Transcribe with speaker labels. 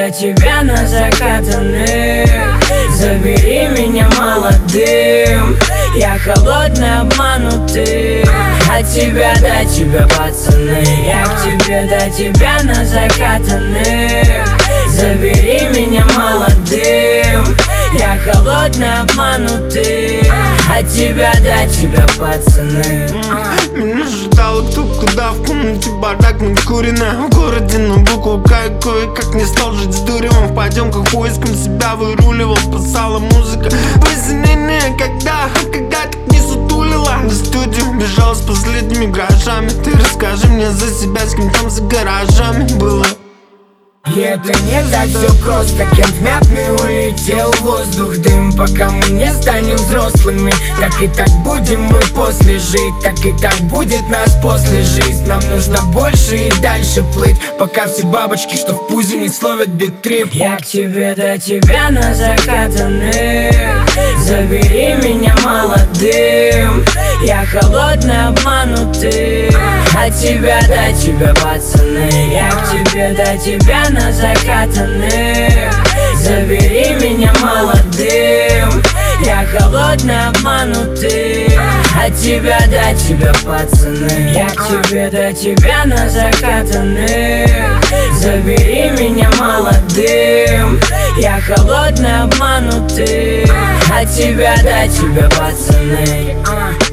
Speaker 1: до тебя на закатанных. Забери меня молодым, я холодный, обманутый. От тебя до тебя, пацаны, я к тебе до тебя на закатанных. Забери меня молодым, я холодный, обманутый. От тебя до тебя, пацаны.
Speaker 2: Меня ждал кто куда, в комнате бардак накуренная. В городе на букву К и кое-как не стал жить с дуревом. В потемках поиском себя выруливал, спасала музыка. Посинение, когда так не сутулила. В студию бежал с последними грошами. Ты расскажи мне за себя, с кем там за гаражами было.
Speaker 1: И это не так все просто, Кент мятный улетел в воздух, дым. Пока мы не станем взрослыми, так и так будем мы после жить. Так и так будет нас после жизнь. Нам нужно больше и дальше плыть, пока все бабочки, что в пузе, не словят бит-трип. Я к тебе до тебя на закатанных. Забери меня молодым, я холодный, обманутый. От тебя до тебя, пацаны, я к тебе до тебя на закатанных. Забери меня молодым, я холодный, обманутый. От тебя до тебя, пацаны, я к тебе до тебя на закатанных. Забери меня молодым, я холодный, обманутый. От тебя до тебя, пацаны.